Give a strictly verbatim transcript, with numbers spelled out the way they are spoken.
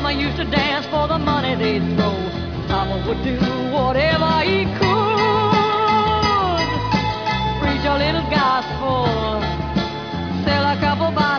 Mama used to dance for the money they'd throw. Papa would do whatever he could. Preach a little gospel, sell a couple bottles